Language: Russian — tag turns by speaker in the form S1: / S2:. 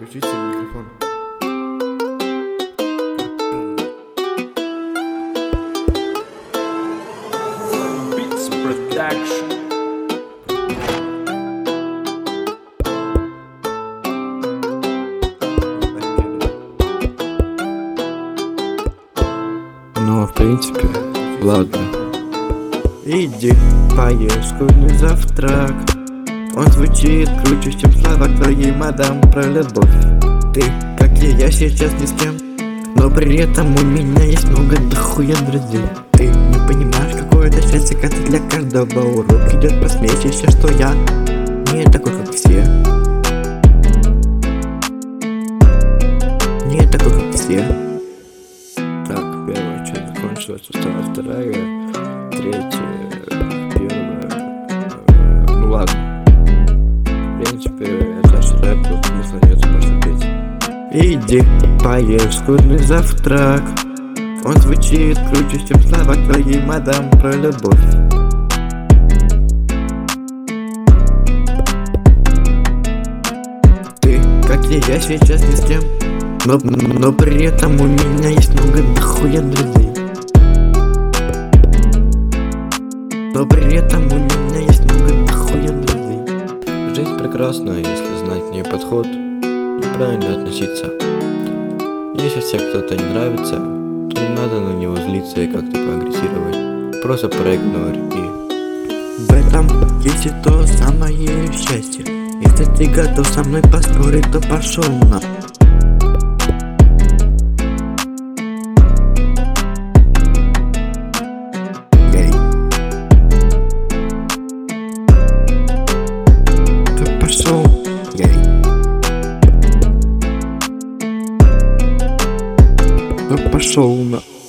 S1: Включите микрофон.
S2: Beats Production.
S1: Ну, в принципе, ладно. Иди, поешь скудный завтрак. Он звучит круче, чем слова твоей мадам про любовь. Ты, как я сейчас ни с кем, но при этом у меня есть много дохуя друзей. Ты не понимаешь, какое это счастье, когда для каждого урок идет посмешище, что я не такой, как все. Не такой, как все. Так, первая часть закончилась, осталась вторая, третья, первая. Ну ладно. В принципе, это же рэп, тут смысла нет, можно петь. Иди, поешь скудный завтрак. Он звучит круче, чем слова твоей мадам про любовь. Ты, как я сейчас ни с кем, но при этом у меня есть много дохуя друзей. Но при этом у меня есть много дохуя друзей. Жизнь прекрасна, если знать к ней подход и правильно относиться. Если тебе кто-то не нравится, то не надо на него злиться и как-то поагрессировать. Просто проигнорь и... В этом есть и то самое счастье. Если ты готов со мной поспорить, то пошел на... Пошел, пошел на...